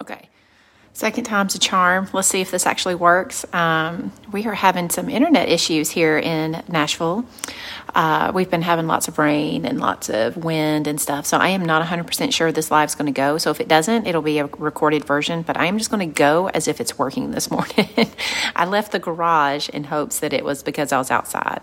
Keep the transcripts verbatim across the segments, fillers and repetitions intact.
Okay. Second time's a charm. Let's see if this actually works. Um, we are having some internet issues here in Nashville. Uh, we've been having lots of rain and lots of wind and stuff, so I am not one hundred percent sure this live's going to go. So if it doesn't, it'll be a recorded version, but I am just going to go as if it's working this morning. I left the garage in hopes that it was because I was outside.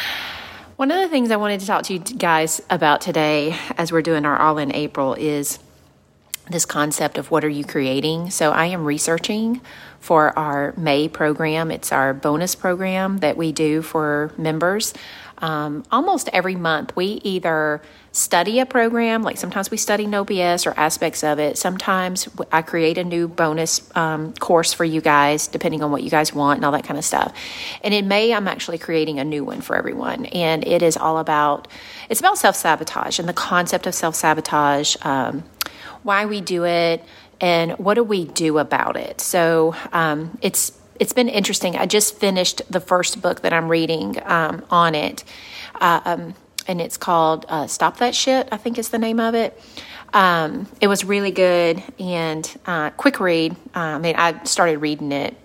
One of the things I wanted to talk to you guys about today as we're doing our All in April is this concept of what are you creating. So I am researching for our May program. It's our bonus program that we do for members. Um, almost every month we either study a program, like sometimes we study N O B S or aspects of it. Sometimes I create a new bonus um, course for you guys, depending on what you guys want and all that kind of stuff. And in May, I'm actually creating a new one for everyone. And it is all about, it's about self-sabotage and the concept of self-sabotage, um, why we do it, and what do we do about it. So um, it's it's been interesting. I just finished the first book that I'm reading um, on it, uh, um, and it's called uh, Stop That Shit, I think is the name of it. Um, it was really good and uh, quick read. Uh, I mean, I started reading it,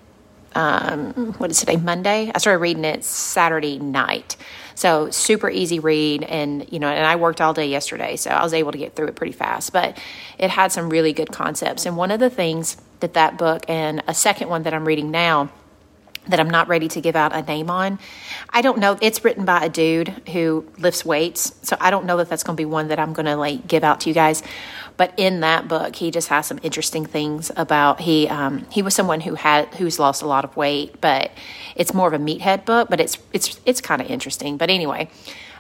um, what is today, Monday? I started reading it Saturday night. So super easy read, and you know, and I worked all day yesterday, so I was able to get through it pretty fast. But it had some really good concepts, and one of the things that that book and a second one that I'm reading now that I'm not ready to give out a name on, I don't know. It's written by a dude who lifts weights, so I don't know that that's going to be one that I'm going to like give out to you guys. But in that book, he just has some interesting things about he um, he was someone who had who's lost a lot of weight, but it's more of a meathead book. But it's it's it's kind of interesting. But anyway,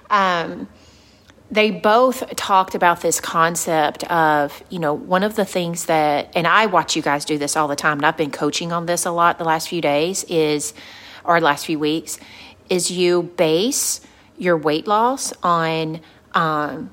um, they both talked about this concept of, you know, one of the things that, and I watch you guys do this all the time, and I've been coaching on this a lot the last few days is, or last few weeks, is you base your weight loss on um,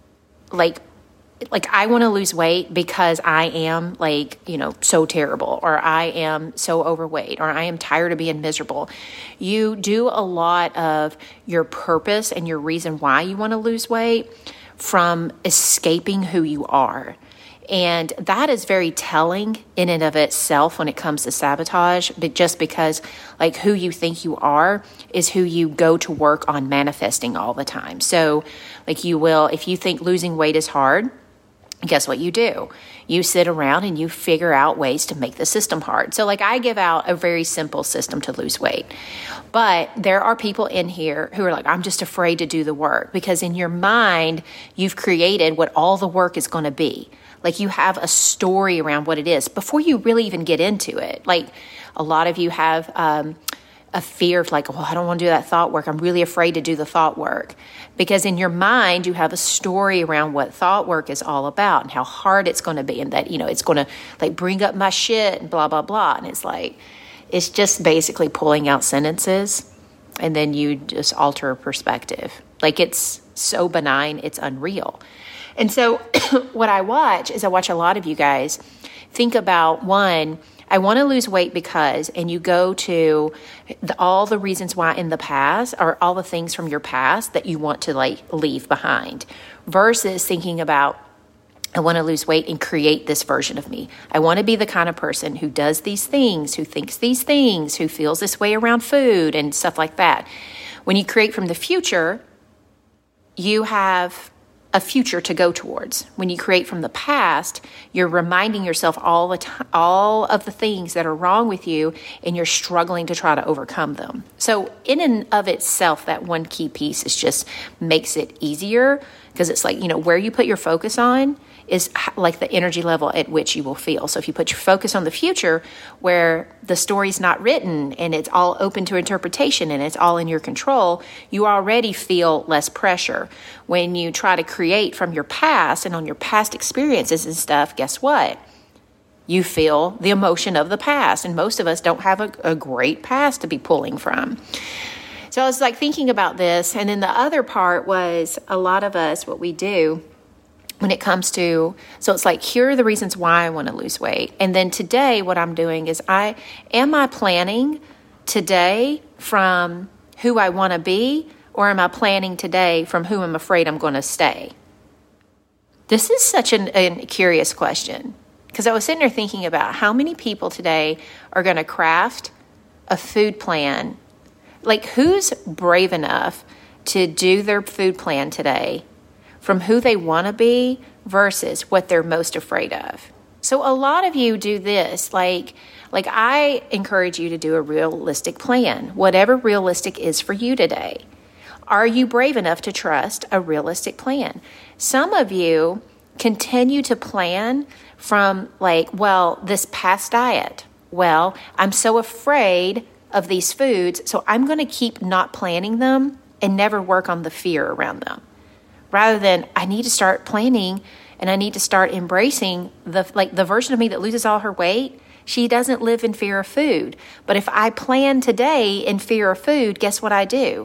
like. Like, I want to lose weight because I am, like, you know, so terrible, or I am so overweight, or I am tired of being miserable. You do a lot of your purpose and your reason why you want to lose weight from escaping who you are. And that is very telling in and of itself when it comes to sabotage, but just because, like, who you think you are is who you go to work on manifesting all the time. So, like, you will, if you think losing weight is hard, guess what you do? You sit around and you figure out ways to make the system hard. So like I give out a very simple system to lose weight. But there are people in here who are like, I'm just afraid to do the work, because in your mind, you've created what all the work is going to be. Like you have a story around what it is before you really even get into it. Like a lot of you have um, a fear of like, well, I don't want to do that thought work. I'm really afraid to do the thought work. Because in your mind, you have a story around what thought work is all about and how hard it's going to be, and that, you know, it's going to like bring up my shit and blah, blah, blah. And it's like, it's just basically pulling out sentences and then you just alter perspective. Like it's so benign, it's unreal. And so what I watch is I watch a lot of you guys think about, one, I want to lose weight because, and you go to the, all the reasons why in the past, or all the things from your past that you want to like leave behind, versus thinking about, I want to lose weight and create this version of me. I want to be the kind of person who does these things, who thinks these things, who feels this way around food and stuff like that. When you create from the future, you have a future to go towards. When you create from the past, you're reminding yourself all the time, all of the things that are wrong with you, and you're struggling to try to overcome them. So in and of itself, that one key piece is just makes it easier, because it's like, you know, where you put your focus on is like the energy level at which you will feel. So if you put your focus on the future, where the story's not written and it's all open to interpretation and it's all in your control, you already feel less pressure. When you try to create from your past and on your past experiences and stuff, guess what? You feel the emotion of the past. And most of us don't have a, a great past to be pulling from. So I was like thinking about this. And then the other part was a lot of us, what we do when it comes to, so it's like, here are the reasons why I want to lose weight. And then today, what I'm doing is I, am I planning today from who I want to be, or am I planning today from who I'm afraid I'm going to stay? This is such an, a curious question, Because I was sitting there thinking about how many people today are going to craft a food plan. Like, who's brave enough to do their food plan today from who they want to be versus what they're most afraid of? So a lot of you do this. Like, like I encourage you to do a realistic plan, whatever realistic is for you today. Are you brave enough to trust a realistic plan? Some of you continue to plan from like, well, this past diet. Well, I'm so afraid of these foods, so I'm going to keep not planning them and never work on the fear around them. Rather than, I need to start planning and I need to start embracing the like the version of me that loses all her weight. She doesn't live in fear of food. But if I plan today in fear of food, guess what I do?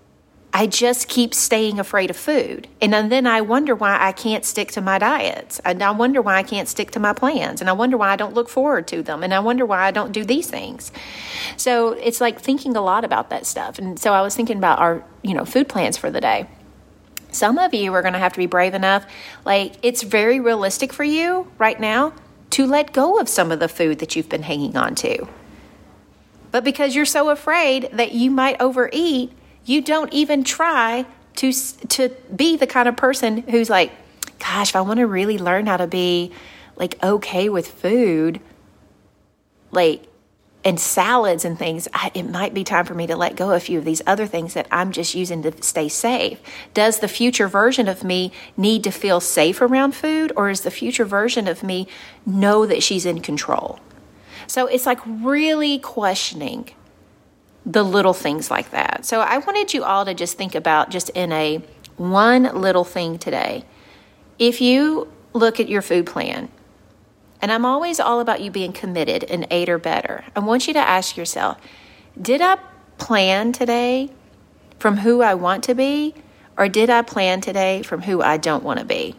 I just keep staying afraid of food. And then I wonder why I can't stick to my diets. And I wonder why I can't stick to my plans. And I wonder why I don't look forward to them. And I wonder why I don't do these things. So it's like thinking a lot about that stuff. And so I was thinking about our, you know, food plans for the day. Some of you are going to have to be brave enough. Like, it's very realistic for you right now to let go of some of the food that you've been hanging on to. But because you're so afraid that you might overeat, you don't even try to to be the kind of person who's like, gosh, if I want to really learn how to be like okay with food, like, and salads and things, I, it might be time for me to let go of a few of these other things that I'm just using to stay safe. Does the future version of me need to feel safe around food, or is the future version of me know that she's in control? So it's like really questioning the little things like that. So I wanted you all to just think about just in a one little thing today. If you look at your food plan, and I'm always all about you being committed and eight or better, I want you to ask yourself, did I plan today from who I want to be, or did I plan today from who I don't want to be?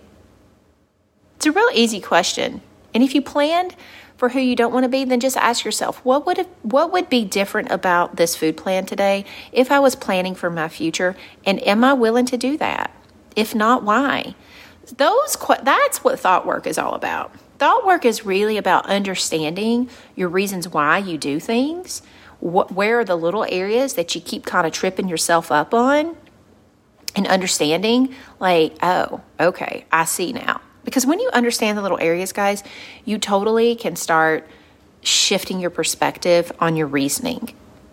It's a real easy question. And if you planned for who you don't want to be, then just ask yourself, what would have, what would be different about this food plan today if I was planning for my future? And am I willing to do that? If not, why? Those that's what thought work is all about. Thought work is really about understanding your reasons why you do things. What, where are the little areas that you keep kind of tripping yourself up on? And understanding, like, oh, okay, I see now. Because when you understand the little areas, guys, you totally can start shifting your perspective on your reasoning.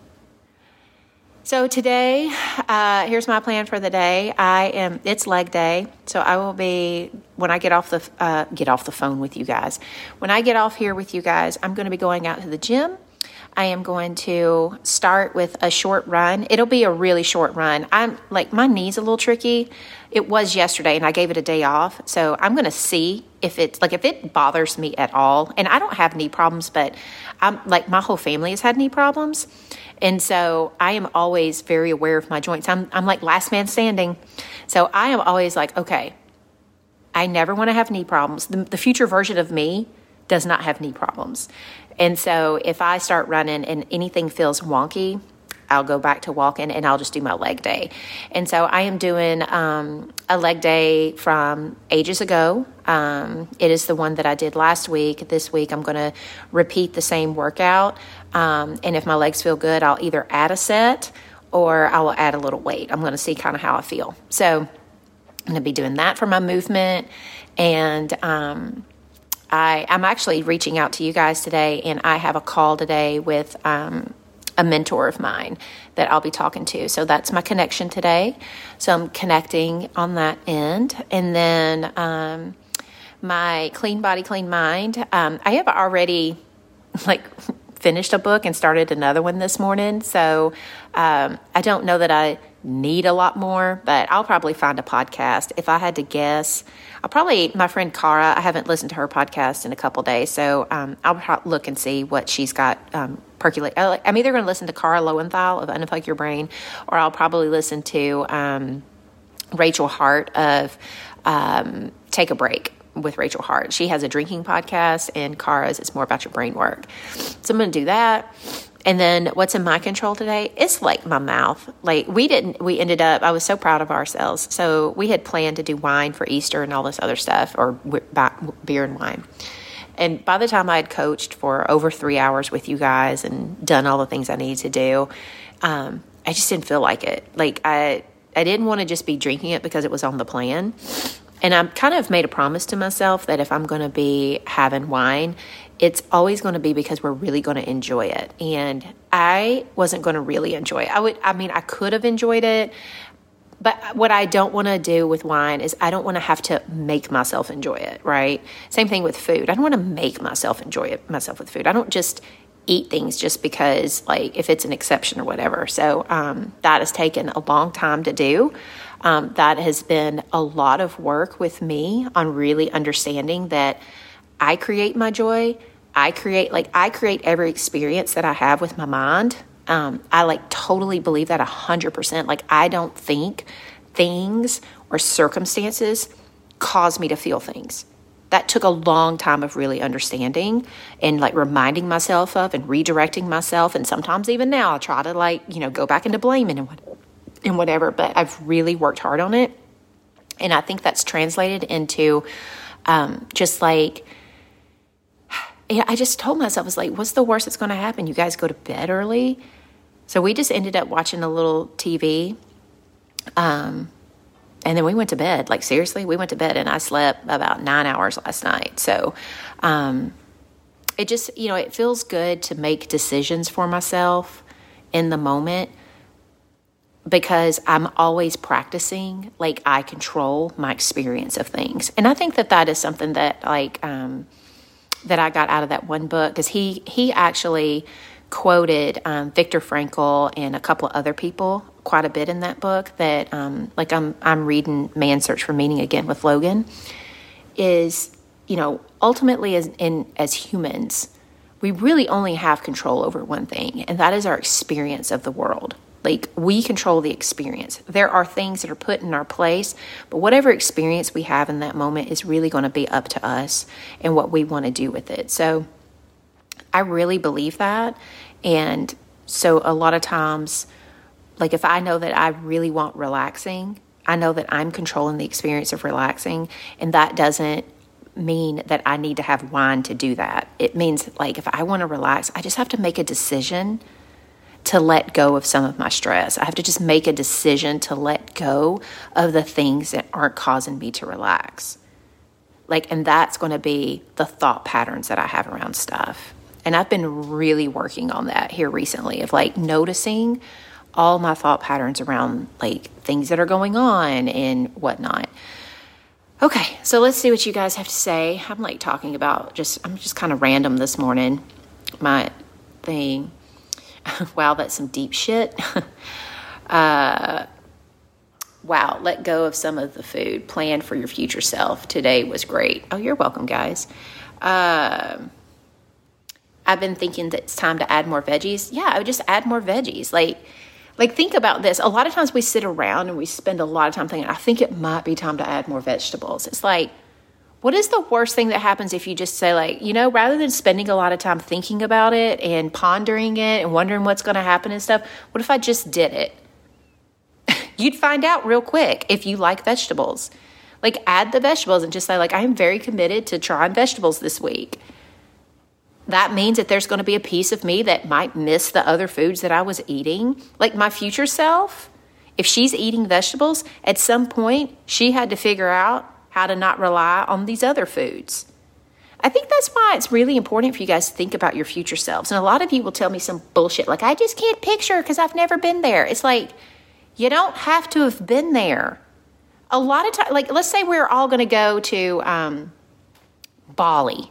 So today, uh, here's my plan for the day. I am, it's leg day. So I will be, when I get off the, uh, get off the phone with you guys, when I get off here with you guys, I'm going to be going out to the gym. I am going to start with a short run. It'll be a really short run. I'm like, my knee's a little tricky. It was yesterday and I gave it a day off. So I'm going to see if it's like, if it bothers me at all. And I don't have knee problems, but I'm like, my whole family has had knee problems. And so I am always very aware of my joints. I'm, I'm like last man standing. So I am always like, okay, I never want to have knee problems. The, the future version of me does not have knee problems. And so if I start running and anything feels wonky, I'll go back to walking and I'll just do my leg day. And so I am doing um, a leg day from ages ago. Um, it is the one that I did last week. This week I'm going to repeat the same workout. Um, and if my legs feel good, I'll either add a set or I will add a little weight. I'm going to see kind of how I feel. So I'm going to be doing that for my movement. And um I, I'm actually reaching out to you guys today, and I have a call today with um, a mentor of mine that I'll be talking to. So that's my connection today. So I'm connecting on that end. And then um, my Clean Body, Clean Mind. Um, I have already like finished a book and started another one this morning. So um, I don't know that I need a lot more, but I'll probably find a podcast. If I had to guess, I'll probably, my friend Cara, I haven't listened to her podcast in a couple days, so um, I'll look and see what she's got um, percolate. I'm either going to listen to Cara Lowenthal of Unfuck Your Brain, or I'll probably listen to um, Rachel Hart of um, Take a Break with Rachel Hart. She has a drinking podcast, and Cara's, it's more about your brain work. So I'm going to do that. And then what's in my control today? It's like my mouth. Like we didn't, we ended up, I was so proud of ourselves. So we had planned to do wine for Easter and all this other stuff, or beer and wine. And by the time I had coached for over three hours with you guys and done all the things I needed to do, um, I just didn't feel like it. Like I, I didn't want to just be drinking it because it was on the plan. And I kind of made a promise to myself that if I'm going to be having wine, it's always going to be because we're really going to enjoy it. And I wasn't going to really enjoy it. I would, I mean, I could have enjoyed it, but what I don't want to do with wine is I don't want to have to make myself enjoy it, right? Same thing with food. I don't want to make myself enjoy it myself with food. I don't just eat things just because, like, if it's an exception or whatever. So um, that has taken a long time to do. Um, that has been a lot of work with me on really understanding that I create my joy. I create, like, I create every experience that I have with my mind. Um, I like totally believe that a hundred percent. Like, I don't think things or circumstances cause me to feel things. That took a long time of really understanding and like reminding myself of and redirecting myself. And sometimes even now I try to like, you know, go back into blaming and, what, and whatever, but I've really worked hard on it. And I think that's translated into um, just like, yeah, I just told myself, I was like, what's the worst that's going to happen? You guys go to bed early. So we just ended up watching a little T V. Um, and then we went to bed. Like, seriously, we went to bed and I slept about nine hours last night. So um, it just, you know, it feels good to make decisions for myself in the moment because I'm always practicing, like, I control my experience of things. And I think that that is something that, like, um, that I got out of that one book, because he, he actually quoted um, Viktor Frankl and a couple of other people quite a bit in that book that, um, like I'm I'm reading Man's Search for Meaning again with Logan, is, you know, ultimately as in as humans, we really only have control over one thing, and that is our experience of the world. Like, we control the experience. There are things that are put in our place, but whatever experience we have in that moment is really going to be up to us and what we want to do with it. So I really believe that. And so a lot of times, like, if I know that I really want relaxing, I know that I'm controlling the experience of relaxing, and that doesn't mean that I need to have wine to do that. It means, like, if I want to relax, I just have to make a decision to let go of some of my stress. I have to just make a decision to let go of the things that aren't causing me to relax. Like, and that's going to be the thought patterns that I have around stuff. And I've been really working on that here recently, of like noticing all my thought patterns around like things that are going on and whatnot. Okay, so let's see what you guys have to say. I'm like talking about just, I'm just kind of random this morning. My thing. Wow, that's some deep shit. uh, wow, let go of some of the food. Plan for your future self. Today was great. Oh, you're welcome, guys. Uh, I've been thinking that it's time to add more veggies. Yeah, I would just add more veggies. Like, like think about this. A lot of times we sit around and we spend a lot of time thinking, I think it might be time to add more vegetables. It's like, what is the worst thing that happens if you just say, like, you know, rather than spending a lot of time thinking about it and pondering it and wondering what's going to happen and stuff, what if I just did it? You'd find out real quick if you like vegetables. Like, add the vegetables and just say, like, I am very committed to trying vegetables this week. That means that there's going to be a piece of me that might miss the other foods that I was eating. Like, my future self, if she's eating vegetables, at some point she had to figure out how to not rely on these other foods. I think that's why it's really important for you guys to think about your future selves. And a lot of you will tell me some bullshit like, I just can't picture because I've never been there. It's like, you don't have to have been there. A lot of times, like, let's say we're all going to go to um, Bali.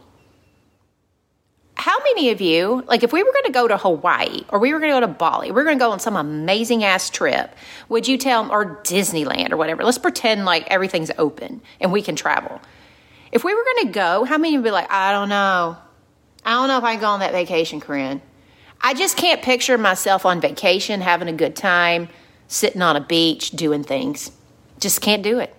How many of you, like, if we were going to go to Hawaii or we were going to go to Bali, we're going to go on some amazing ass trip, would you tell them, or Disneyland or whatever, let's pretend like everything's open and we can travel. If we were going to go, how many would be like, I don't know. I don't know if I can go on that vacation, Corinne. I just can't picture myself on vacation, having a good time, sitting on a beach, doing things. Just can't do it.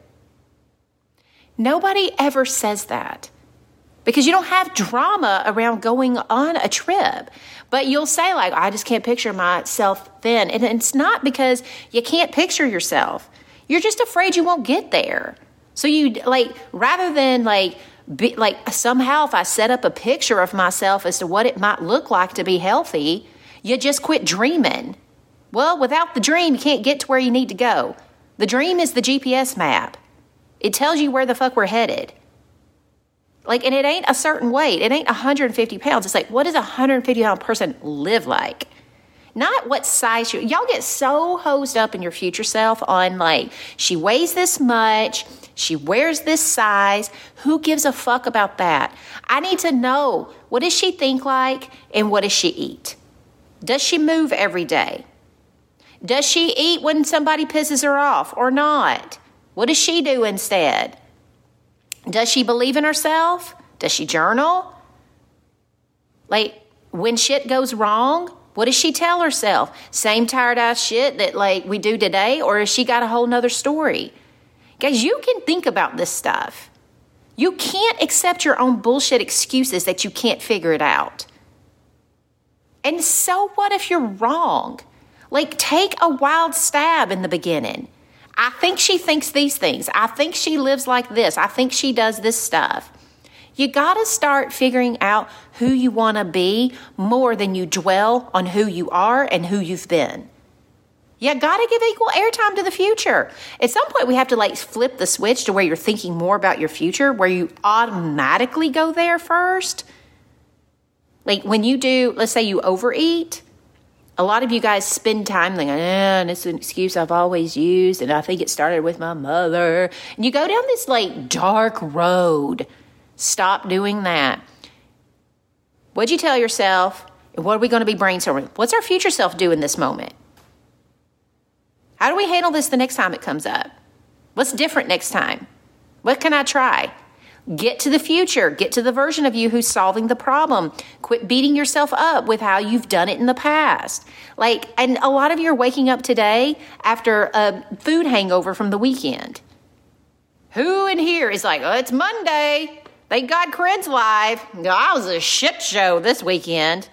Nobody ever says that. Because you don't have drama around going on a trip. But you'll say, like, I just can't picture myself then. And it's not because you can't picture yourself. You're just afraid you won't get there. So you, like, rather than, like, be, like somehow if I set up a picture of myself as to what it might look like to be healthy, you just quit dreaming. Well, without the dream, you can't get to where you need to go. The dream is the G P S map. It tells you where the fuck we're headed. Like, and it ain't a certain weight. It ain't one hundred fifty pounds. It's like, what does a one hundred fifty pound person live like? Not what size you, y'all get so hosed up in your future self on like, she weighs this much, she wears this size. Who gives a fuck about that? I need to know, what does she think like and what does she eat? Does she move every day? Does she eat when somebody pisses her off or not? What does she do instead? Does she believe in herself? Does she journal? Like, when shit goes wrong, what does she tell herself? Same tired ass shit that like we do today, or has she got a whole nother story? Guys, you can think about this stuff. You can't accept your own bullshit excuses that you can't figure it out. And so what if you're wrong? Like, take a wild stab in the beginning. I think she thinks these things. I think she lives like this. I think she does this stuff. You got to start figuring out who you want to be more than you dwell on who you are and who you've been. You got to give equal airtime to the future. At some point, we have to like flip the switch to where you're thinking more about your future, where you automatically go there first. Like when you do, let's say you overeat, a lot of you guys spend time like, eh, and it's an excuse I've always used, and I think it started with my mother. And you go down this like dark road. Stop doing that. What'd you tell yourself? And what are we going to be brainstorming? What's our future self do in this moment? How do we handle this the next time it comes up? What's different next time? What can I try? Get to the future. Get to the version of you who's solving the problem. Quit beating yourself up with how you've done it in the past. Like, and a lot of you are waking up today after a food hangover from the weekend. Who in here is like, oh, it's Monday. Thank God Corinne's live. I was a shit show this weekend.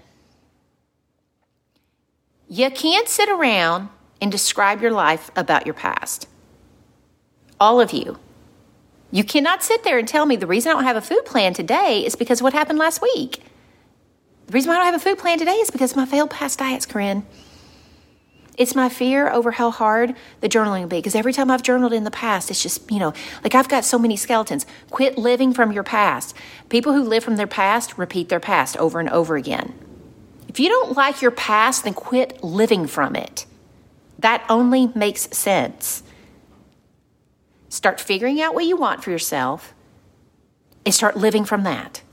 You can't sit around and describe your life about your past. All of you. You cannot sit there and tell me the reason I don't have a food plan today is because of what happened last week. The reason why I don't have a food plan today is because of my failed past diets, Corinne. It's my fear over how hard the journaling will be. Because every time I've journaled in the past, it's just, you know, like I've got so many skeletons. Quit living from your past. People who live from their past repeat their past over and over again. If you don't like your past, then quit living from it. That only makes sense. Start figuring out what you want for yourself and start living from that.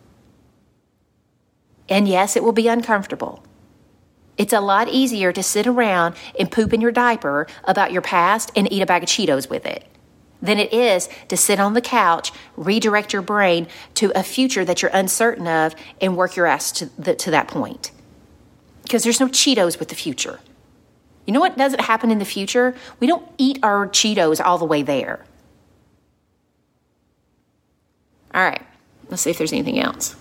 And yes, it will be uncomfortable. It's a lot easier to sit around and poop in your diaper about your past and eat a bag of Cheetos with it than it is to sit on the couch, redirect your brain to a future that you're uncertain of and work your ass to, the, to that point. Because there's no Cheetos with the future. You know what doesn't happen in the future? We don't eat our Cheetos all the way there. All right, let's see if there's anything else.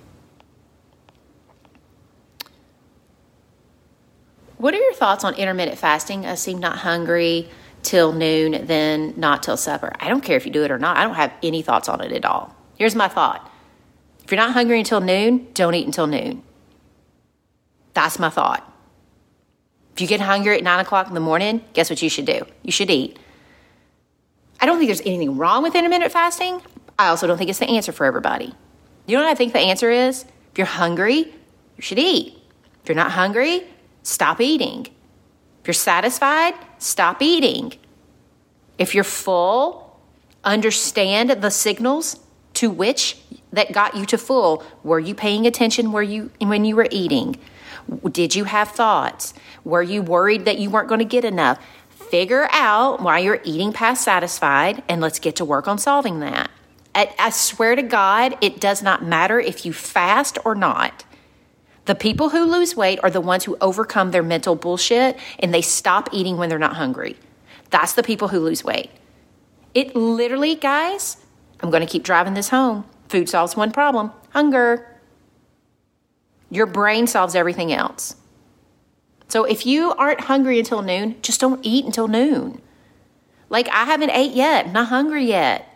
What are your thoughts on intermittent fasting? I seem not hungry till noon, then not till supper. I don't care if you do it or not. I don't have any thoughts on it at all. Here's my thought. If you're not hungry until noon, don't eat until noon. That's my thought. If you get hungry at nine o'clock in the morning, guess what you should do? You should eat. I don't think there's anything wrong with intermittent fasting. I also don't think it's the answer for everybody. You know what I think the answer is? If you're hungry, you should eat. If you're not hungry, stop eating. If you're satisfied, stop eating. If you're full, understand the signals to which that got you to full. Were you paying attention where you, when you were eating? Did you have thoughts? Were you worried that you weren't going to get enough? Figure out why you're eating past satisfied, and let's get to work on solving that. I, I swear to God, it does not matter if you fast or not. The people who lose weight are the ones who overcome their mental bullshit and they stop eating when they're not hungry. That's the people who lose weight. It literally, guys, I'm going to keep driving this home. Food solves one problem, hunger. Your brain solves everything else. So if you aren't hungry until noon, just don't eat until noon. Like I haven't ate yet, I'm not hungry yet.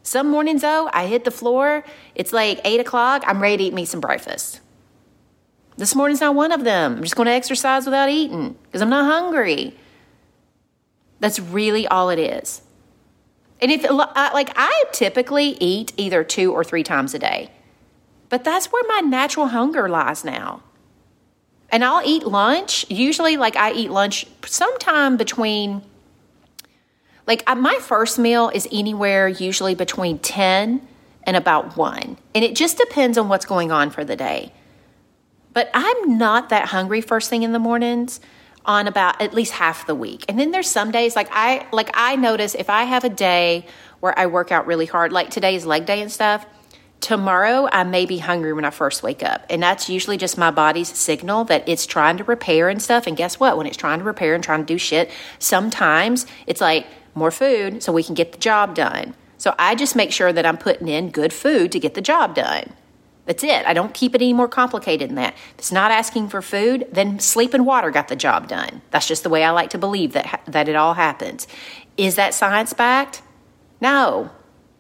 Some mornings, though, I hit the floor. It's like eight o'clock. I'm ready to eat me some breakfast. This morning's not one of them. I'm just going to exercise without eating because I'm not hungry. That's really all it is. And if, like, I typically eat either two or three times a day. But that's where my natural hunger lies now. And I'll eat lunch. Usually, like, I eat lunch sometime between, like, my first meal is anywhere usually between ten and about one. And it just depends on what's going on for the day. But I'm not that hungry first thing in the mornings on about at least half the week. And then there's some days, like I like I notice if I have a day where I work out really hard, like today's leg day and stuff, tomorrow I may be hungry when I first wake up. And that's usually just my body's signal that it's trying to repair and stuff. And guess what? When it's trying to repair and trying to do shit, sometimes it's like more food so we can get the job done. So I just make sure that I'm putting in good food to get the job done. That's it. I don't keep it any more complicated than that. If it's not asking for food, then sleep and water got the job done. That's just the way I like to believe that that it all happens. Is that science-backed? No.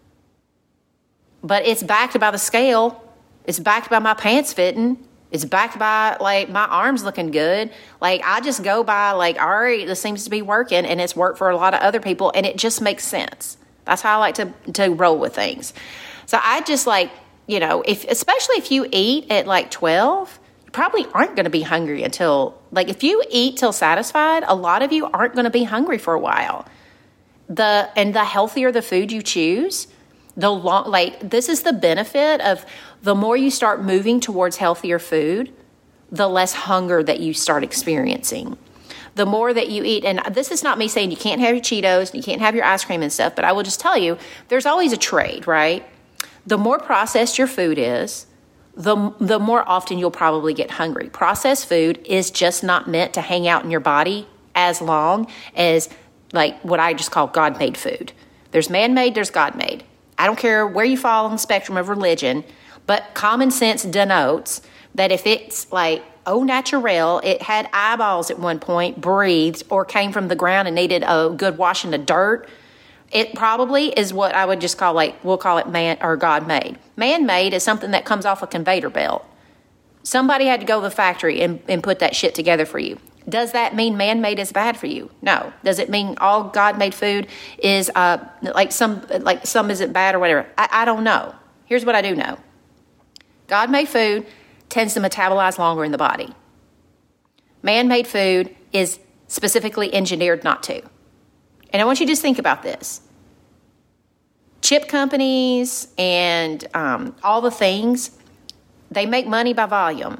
But it's backed by the scale. It's backed by my pants fitting. It's backed by, like, my arms looking good. Like, I just go by, like, all right, this seems to be working, and it's worked for a lot of other people, and it just makes sense. That's how I like to, to roll with things. So I just, like, you know, if especially if you eat at like twelve, you probably aren't going to be hungry until, like, if you eat till satisfied, a lot of you aren't going to be hungry for a while. The and the healthier the food you choose, the long, like, this is the benefit of the more you start moving towards healthier food, the less hunger that you start experiencing. The more that you eat, and this is not me saying you can't have your Cheetos and you can't have your ice cream and stuff, but I will just tell you, there's always a trade, right? The more processed your food is, the, the more often you'll probably get hungry. Processed food is just not meant to hang out in your body as long as, like, what I just call God-made food. There's man-made, there's God-made. I don't care where you fall on the spectrum of religion, but common sense denotes that if it's like au naturel, it had eyeballs at one point, breathed, or came from the ground and needed a good washing of dirt, it probably is what I would just call, like, we'll call it man or God-made. Man-made is something that comes off a conveyor belt. Somebody had to go to the factory and, and put that shit together for you. Does that mean man-made is bad for you? No. Does it mean all God-made food is uh, like some like some isn't bad or whatever? I, I don't know. Here's what I do know. God-made food tends to metabolize longer in the body. Man-made food is specifically engineered not to. And I want you to just think about this. Chip companies and um, all the things, they make money by volume.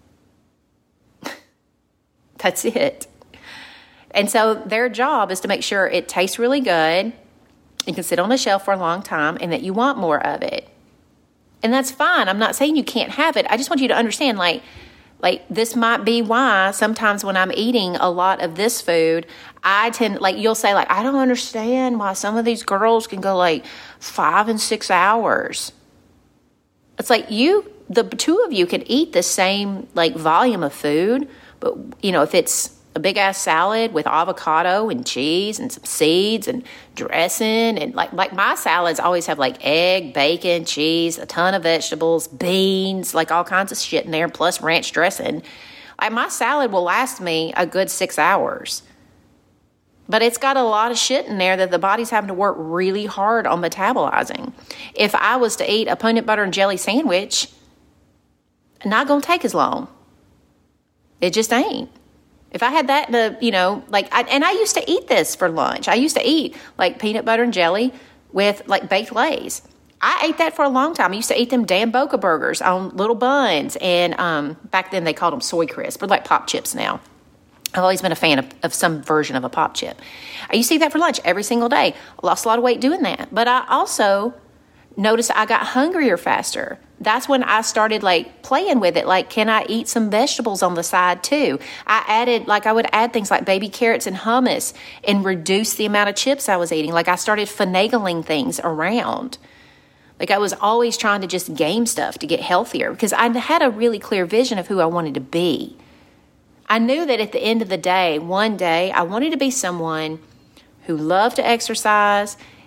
That's it. And so their job is to make sure it tastes really good, it can sit on the shelf for a long time, and that you want more of it. And that's fine. I'm not saying you can't have it. I just want you to understand, like, Like, this might be why sometimes when I'm eating a lot of this food, I tend, like, you'll say, like, I don't understand why some of these girls can go, like, five and six hours. It's like you, the two of you can eat the same, like, volume of food, but, you know, if it's a big-ass salad with avocado and cheese and some seeds and dressing, and, like, like my salads always have, like, egg, bacon, cheese, a ton of vegetables, beans, like, all kinds of shit in there, plus ranch dressing. Like, my salad will last me a good six hours. But it's got a lot of shit in there that the body's having to work really hard on metabolizing. If I was to eat a peanut butter and jelly sandwich, not going to take as long. It just ain't. If I had that, the you know, like, I, and I used to eat this for lunch. I used to eat, like, peanut butter and jelly with, like, baked Lays. I ate that for a long time. I used to eat them damn Boca burgers on little buns. And um, back then they called them soy crisp, or like pop chips now. I've always been a fan of, of some version of a pop chip. I used to eat that for lunch every single day. I lost a lot of weight doing that. But I also noticed I got hungrier faster. That's when I started, like, playing with it. Like, can I eat some vegetables on the side too? I added, like, I would add things like baby carrots and hummus and reduce the amount of chips I was eating. Like, I started finagling things around. Like, I was always trying to just game stuff to get healthier because I had a really clear vision of who I wanted to be. I knew that at the end of the day, one day, I wanted to be someone who loved to exercise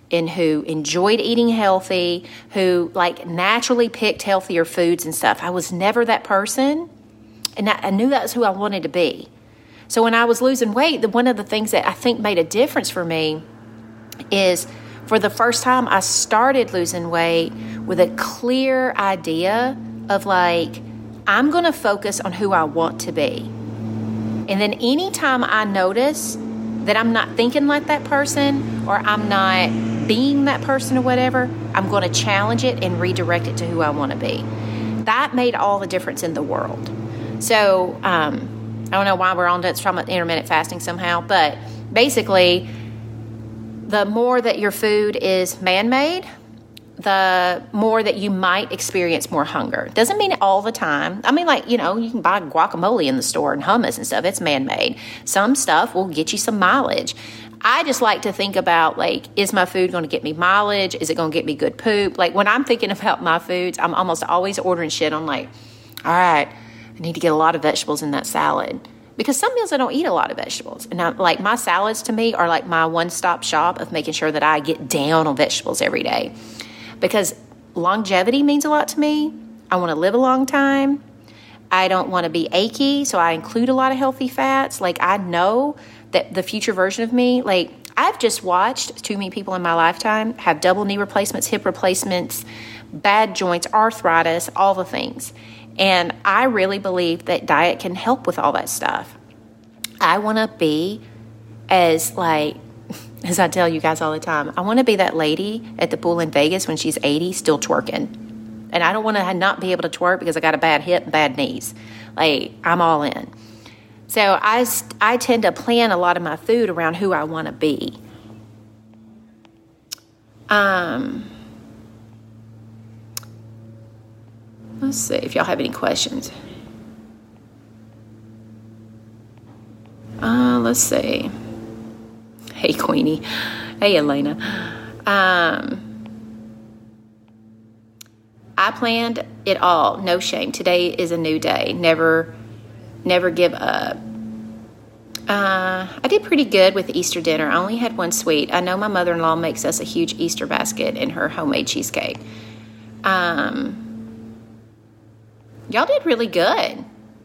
and who enjoyed eating healthy, who like naturally picked healthier foods and stuff. I was never that person, and I, I knew that's who I wanted to be. So when I was losing weight, the, one of the things that I think made a difference for me is for the first time I started losing weight with a clear idea of like, I'm going to focus on who I want to be. And then anytime I notice that I'm not thinking like that person, or I'm not being that person or whatever, I'm going to challenge it and redirect it to who I want to be. That made all the difference in the world. So um, I don't know why we're on to talking about intermittent fasting somehow, but basically, the more that your food is man-made, the more that you might experience more hunger. Doesn't mean all the time. I mean, like, you know, you can buy guacamole in the store and hummus and stuff. It's man-made. Some stuff will get you some mileage. I just like to think about, like, is my food going to get me mileage? Is it going to get me good poop? Like, when I'm thinking about my foods, I'm almost always ordering shit on, like, all right, I need to get a lot of vegetables in that salad. Because some meals I don't eat a lot of vegetables. And I, like, my salads to me are like my one-stop shop of making sure that I get down on vegetables every day. Because longevity means a lot to me. I want to live a long time. I don't want to be achy, so I include a lot of healthy fats. Like, I know that the future version of me, like, I've just watched too many people in my lifetime have double knee replacements, hip replacements, bad joints, arthritis, all the things. And I really believe that diet can help with all that stuff. I want to be as, like, as I tell you guys all the time, I want to be that lady at the pool in Vegas when she's eighty still twerking. And I don't want to not be able to twerk because I got a bad hip and bad knees. Like, I'm all in. So I, I tend to plan a lot of my food around who I want to be. Um, let's see if y'all have any questions. Uh, let's see. Hey, Queenie. Hey, Elena. Um, I planned it all. No shame. Today is a new day. Never, never give up. Uh, I did pretty good with Easter dinner. I only had one sweet. I know my mother-in-law makes us a huge Easter basket in her homemade cheesecake. Um, y'all did really good.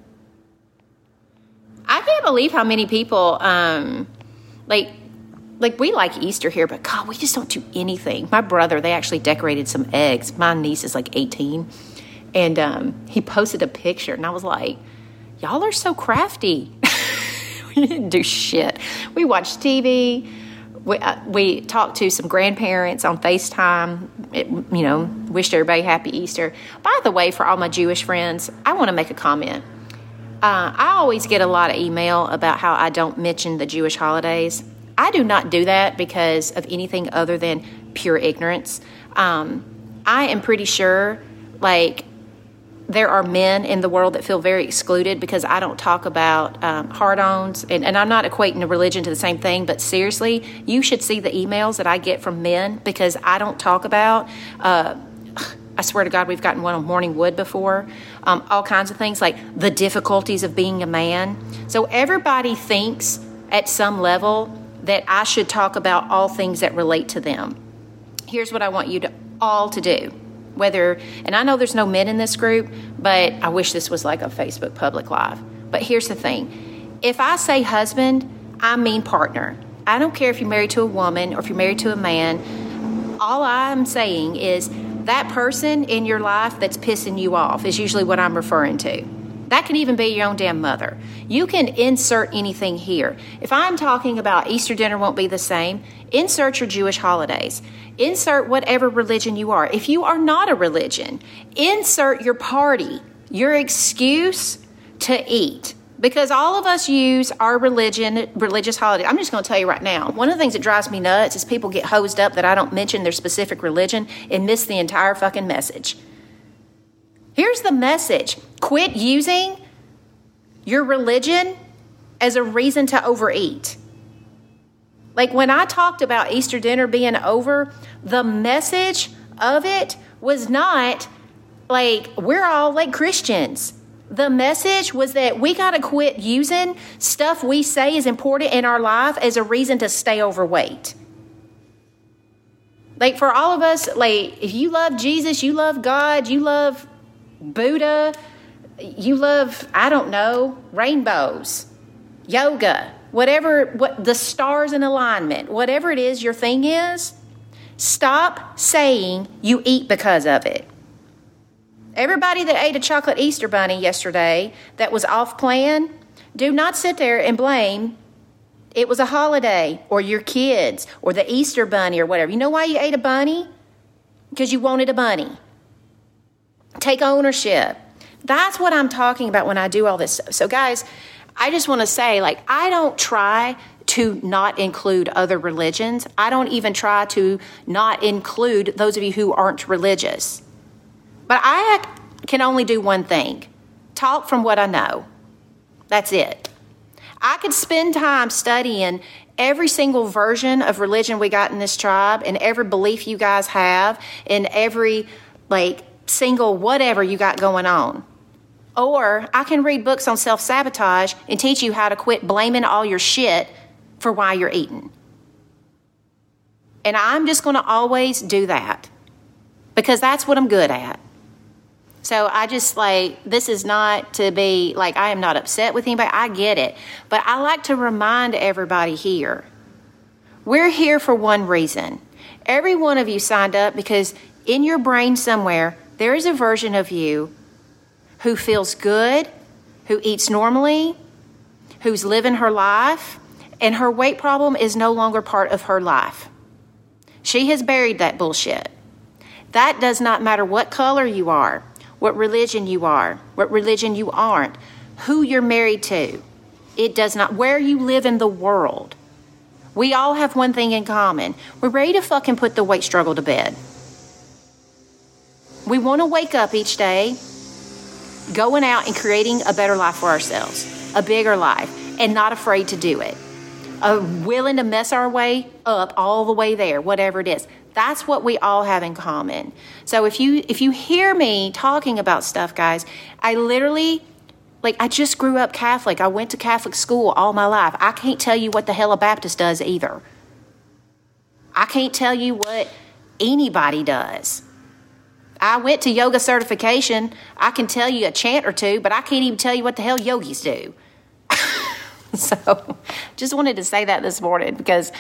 I can't believe how many people, um, like, Like, we like Easter here, but God, we just don't do anything. My brother, they actually decorated some eggs. My niece is like eighteen. And um, he posted a picture, and I was like, y'all are so crafty. We didn't do shit. We watched T V. We, uh, we talked to some grandparents on FaceTime. It, you know, wished everybody happy Easter. By the way, for all my Jewish friends, I want to make a comment. Uh, I always get a lot of email about how I don't mention the Jewish holidays. I do not do that because of anything other than pure ignorance. Um, I am pretty sure, like, there are men in the world that feel very excluded because I don't talk about um, hard-ons, and, and I'm not equating a religion to the same thing, but seriously, you should see the emails that I get from men because I don't talk about, uh, I swear to God, we've gotten one on Morning Wood before, um, all kinds of things like the difficulties of being a man. So everybody thinks at some level that I should talk about all things that relate to them. Here's what I want you to all to do. Whether, and I know there's no men in this group, but I wish this was like a Facebook public live. But here's the thing. If I say husband, I mean partner. I don't care if you're married to a woman or if you're married to a man. All I'm saying is that person in your life that's pissing you off is usually what I'm referring to. That can even be your own damn mother. You can insert anything here. If I'm talking about Easter dinner won't be the same, insert your Jewish holidays. Insert whatever religion you are. If you are not a religion, insert your party, your excuse to eat. Because all of us use our religion, religious holiday. I'm just going to tell you right now, one of the things that drives me nuts is people get hosed up that I don't mention their specific religion and miss the entire fucking message. Here's the message. Quit using your religion as a reason to overeat. Like when I talked about Easter dinner being over, the message of it was not like we're all like Christians. The message was that we got to quit using stuff we say is important in our life as a reason to stay overweight. Like for all of us, like if you love Jesus, you love God, you love Buddha, you love, I don't know, rainbows, yoga, whatever, what the stars in alignment, whatever it is your thing is, stop saying you eat because of it. Everybody that ate a chocolate Easter bunny yesterday that was off plan, do not sit there and blame it was a holiday or your kids or the Easter bunny or whatever. You know why you ate a bunny? Because you wanted a bunny. Take ownership. That's what I'm talking about when I do all this stuff. So guys, I just want to say, like, I don't try to not include other religions. I don't even try to not include those of you who aren't religious. But I can only do one thing. Talk from what I know. That's it. I could spend time studying every single version of religion we got in this tribe and every belief you guys have and every, like, single whatever you got going on. Or I can read books on self-sabotage and teach you how to quit blaming all your shit for why you're eating. And I'm just going to always do that because that's what I'm good at. So I just like, this is not to be like, I am not upset with anybody. I get it. But I like to remind everybody here, we're here for one reason. Every one of you signed up because in your brain somewhere, there is a version of you who feels good, who eats normally, who's living her life, and her weight problem is no longer part of her life. She has buried that bullshit. That does not matter what color you are, what religion you are, what religion you aren't, who you're married to. It does not, where you live in the world. We all have one thing in common. We're ready to fucking put the weight struggle to bed. We want to wake up each day going out and creating a better life for ourselves, a bigger life, and not afraid to do it. Uh, willing to mess our way up all the way there, whatever it is. That's what we all have in common. So if you if you hear me talking about stuff, guys, I literally, like, I just grew up Catholic. I went to Catholic school all my life. I can't tell you what the hell a Baptist does either. I can't tell you what anybody does. I went to yoga certification. I can tell you a chant or two, but I can't even tell you what the hell yogis do. So just wanted to say that this morning because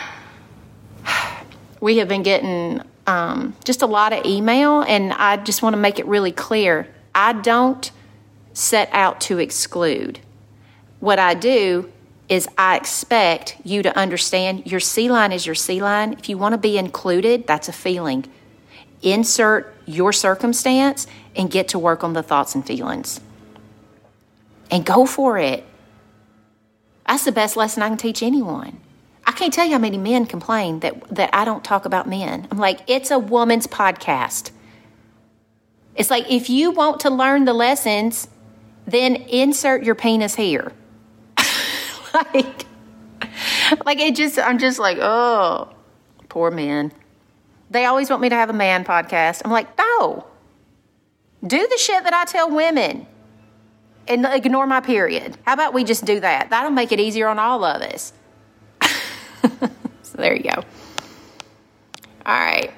we have been getting um, just a lot of email, and I just want to make it really clear. I don't set out to exclude. What I do is I expect you to understand your C line is your C line. If you want to be included, that's a feeling. Insert your circumstance and get to work on the thoughts and feelings. And go for it. That's the best lesson I can teach anyone. I can't tell you how many men complain that, that I don't talk about men. I'm like, it's a woman's podcast. It's like, if you want to learn the lessons, then insert your penis here. like, like it just, I'm just like, oh, poor men. They always want me to have a man podcast. I'm like, no. Do the shit that I tell women. And ignore my period. How about we just do that? That'll make it easier on all of us. So there you go. All right.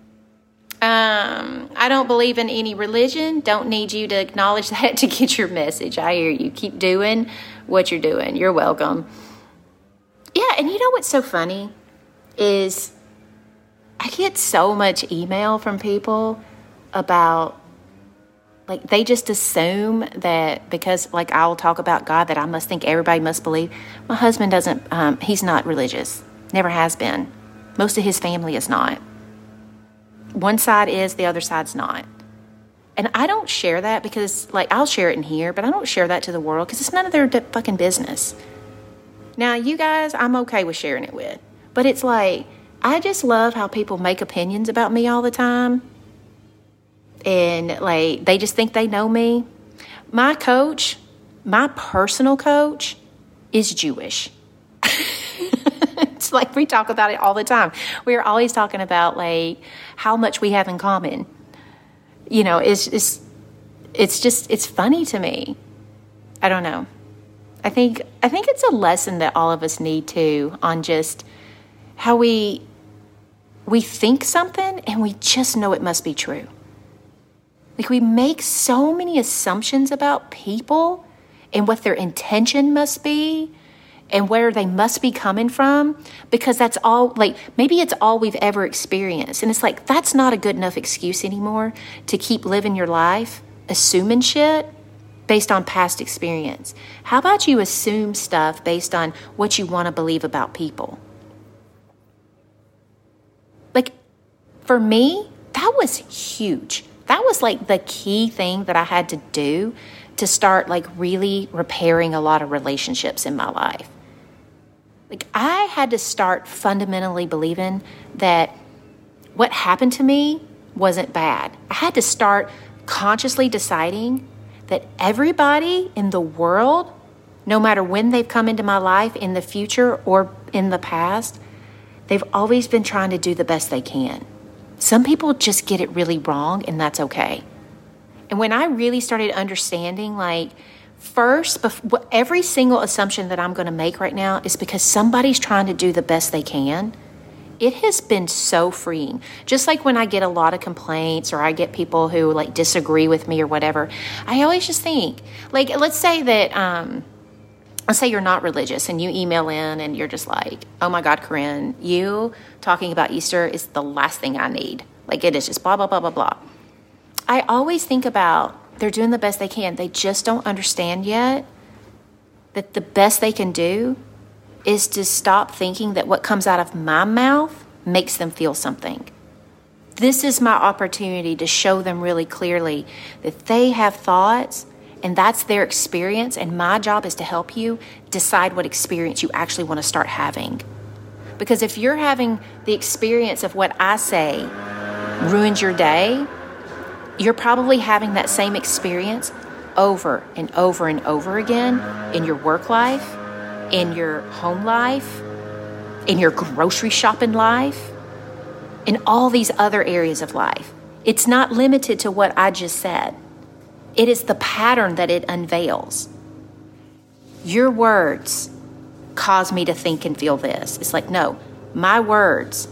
Um, I don't believe in any religion. Don't need you to acknowledge that to get your message. I hear you. Keep doing what you're doing. You're welcome. Yeah, and you know what's so funny is I get so much email from people about, like, they just assume that because, like, I'll talk about God, that I must think everybody must believe. My husband doesn't, um, he's not religious. Never has been. Most of his family is not. One side is, the other side's not. And I don't share that because, like, I'll share it in here, but I don't share that to the world because it's none of their d- fucking business. Now, you guys, I'm okay with sharing it with. But it's like, I just love how people make opinions about me all the time. And, like, they just think they know me. My coach, my personal coach, is Jewish. It's like we talk about it all the time. We are always talking about, like, how much we have in common. You know, it's just, it's just, it's funny to me. I don't know. I think, I think it's a lesson that all of us need to, on just how we, we think something and we just know it must be true. Like we make so many assumptions about people and what their intention must be and where they must be coming from because that's all, like maybe it's all we've ever experienced. And it's like, that's not a good enough excuse anymore to keep living your life assuming shit based on past experience. How about you assume stuff based on what you want to believe about people? Like, for me, that was huge. That was like the key thing that I had to do to start like really repairing a lot of relationships in my life. Like, I had to start fundamentally believing that what happened to me wasn't bad. I had to start consciously deciding that everybody in the world, no matter when they've come into my life, in the future or in the past, they've always been trying to do the best they can. Some people just get it really wrong, and that's okay. And when I really started understanding, like, first, before, every single assumption that I'm going to make right now is because somebody's trying to do the best they can. It has been so freeing. Just like when I get a lot of complaints or I get people who like disagree with me or whatever, I always just think, like, let's say that, um, let's say you're not religious and you email in and you're just like, oh my God, Corinne, you talking about Easter is the last thing I need. Like it is just blah, blah, blah, blah, blah. I always think about they're doing the best they can. They just don't understand yet that the best they can do is to stop thinking that what comes out of my mouth makes them feel something. This is my opportunity to show them really clearly that they have thoughts and that's their experience, and my job is to help you decide what experience you actually want to start having. Because if you're having the experience of what I say ruins your day, you're probably having that same experience over and over and over again in your work life, in your home life, in your grocery shopping life, in all these other areas of life. It's not limited to what I just said. It is the pattern that it unveils. Your words cause me to think and feel this. It's like, no, my words,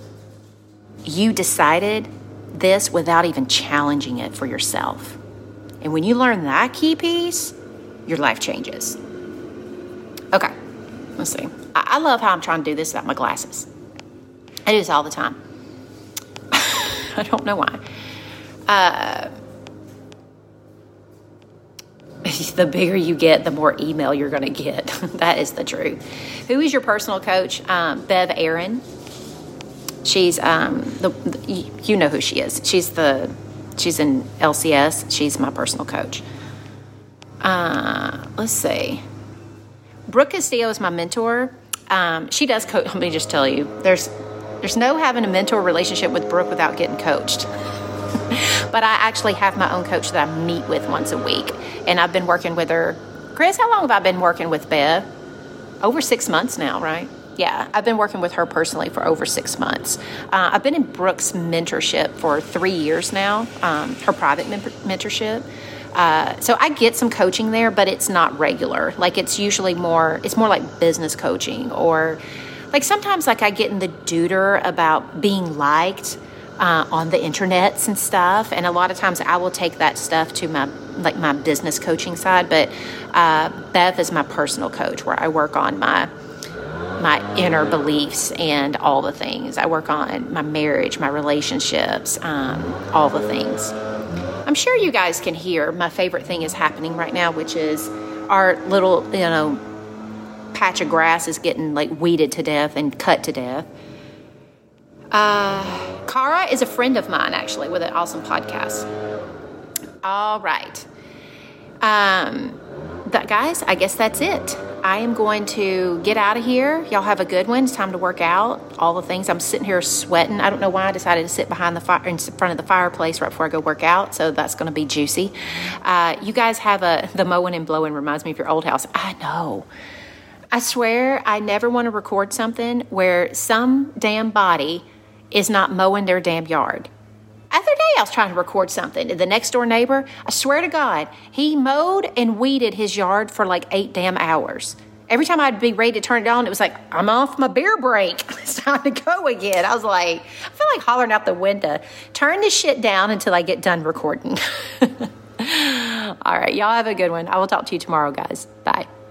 you decided this without even challenging it for yourself. And when you learn that key piece, your life changes. Okay, let's see. I, I love how I'm trying to do this without my glasses. I do this all the time. I don't know why. Uh, the bigger you get, the more email you're going to get. That is the truth. Who is your personal coach? Um, Bev Aaron. She's um the, the you know who she is. She's the she's in L C S. She's my personal coach. Uh, let's see. Brooke Castillo is my mentor. Um, she does coach. Let me just tell you, there's there's no having a mentor relationship with Brooke without getting coached. But I actually have my own coach that I meet with once a week, and I've been working with her. Chris, how long have I been working with Bev? Over six months now, right? Yeah, I've been working with her personally for over six months. Uh, I've been in Brooke's mentorship for three years now, um, her private men- mentorship. Uh, so I get some coaching there, but it's not regular. Like it's usually more, it's more like business coaching, or like sometimes like I get in the duder about being liked uh, on the internets and stuff. And a lot of times I will take that stuff to my, like my business coaching side. But uh, Beth is my personal coach where I work on my my inner beliefs and all the things. I work on my marriage, my relationships, um, all the things. I'm sure you guys can hear my favorite thing is happening right now, which is our little, you know, patch of grass is getting like weeded to death and cut to death. Uh, Cara is a friend of mine, actually, with an awesome podcast. All right. Um, that, guys, I guess that's it. I am going to get out of here. Y'all have a good one. It's time to work out. All the things. I'm sitting here sweating. I don't know why I decided to sit behind the fire in front of the fireplace right before I go work out. So that's going to be juicy. Uh, you guys have a the mowing and blowing reminds me of your old house. I know. I swear I never want to record something where some damn body is not mowing their damn yard. Other day I was trying to record something. The next door neighbor, I swear to God, he mowed and weeded his yard for like eight damn hours. Every time I'd be ready to turn it on, it was like, I'm off my beer break. It's time to go again. I was like, I feel like hollering out the window. Turn this shit down until I get done recording. All right. Y'all have a good one. I will talk to you tomorrow, guys. Bye.